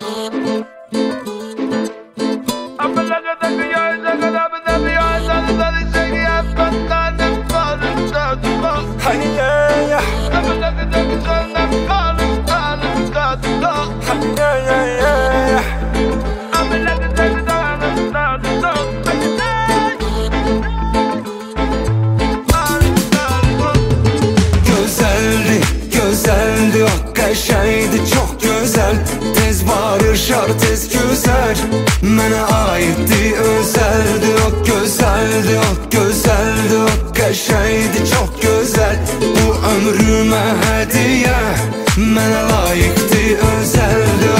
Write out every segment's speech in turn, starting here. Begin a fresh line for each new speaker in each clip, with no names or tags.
Güzeldi, o qəşəngdi, çox gözəl. Tez barışar, tez küsər. Mənə aiddi, özəldi. O gözəldi, o gözəldi, o qəşəngdi, çox gözəl. Bu ömrümə hədiyyə, mənə layiqdi, özəldi.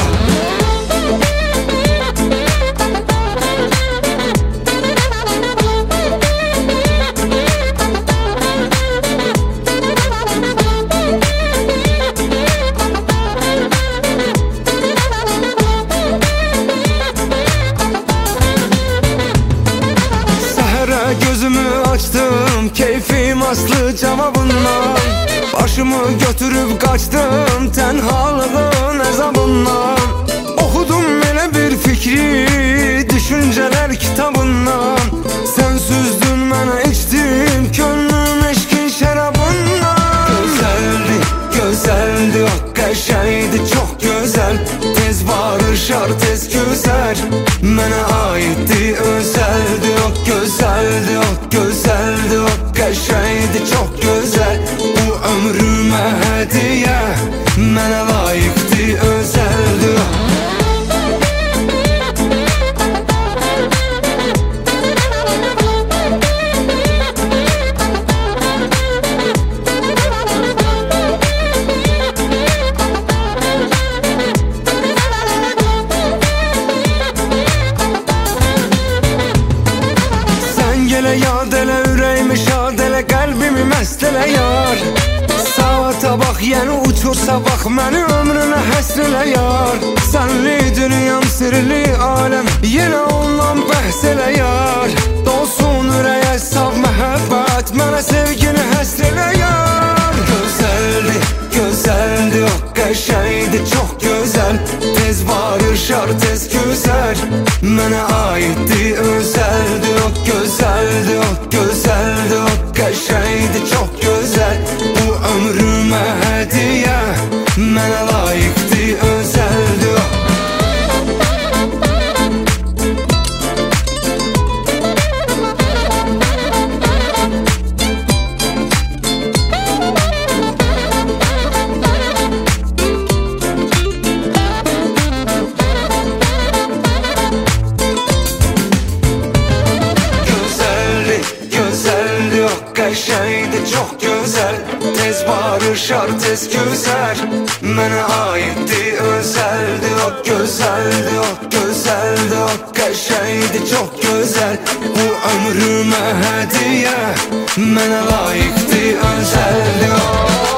Gözümü açtım, keyfim aslı cavabından. Başımı götürüp kaçtım, tenhalığın əzabından. Oxudum elə bir fikri, düşüncələr kitabından. Sən süzdün mənə, içdim könlüm eşkin şərabından. Gözəldi, gözəldi, o qəşəngdi, çox gözəl. Tez barışar, tez küsər. Mənə aiddi, özəldi. O gözəldi, o gözəldi, o qəşəngdi, çox gözəl. Bu ömrümə hədiyyə, mənə layiqdi, özəldi. Elə yad elə, ürəyimi şad elə, qəlbimi məst elə yar. Saata bax, yəni uçursa bax, məni ömrünə həsr elə yar. Sənli dünyam, sirli aləm, yenə ondan bəhs elə yar. Dolsun ürəyə saf məhəbbət, mənə sevgini həsr elə yar. Gözəldi, gözəldi, o qəşəngdi, çox gözəl. Tez barışar, tez küsər. Mənə aiddi, özəldi. O gözəldi, o gözəldi, o qəşəngdi, çox gözəl. Bu ömrümə hədiyyə, mənə layiqdi, özəldi. Qəşəngdi, çox gözəl. Tez barışar, tez küsər. Mənə aiddi, özəldi. O gözəldi, o gözəldi, o qəşəngdi, çox gözəl. Bu ömrümə hədiyyə, mənə layiqdi, özəldi.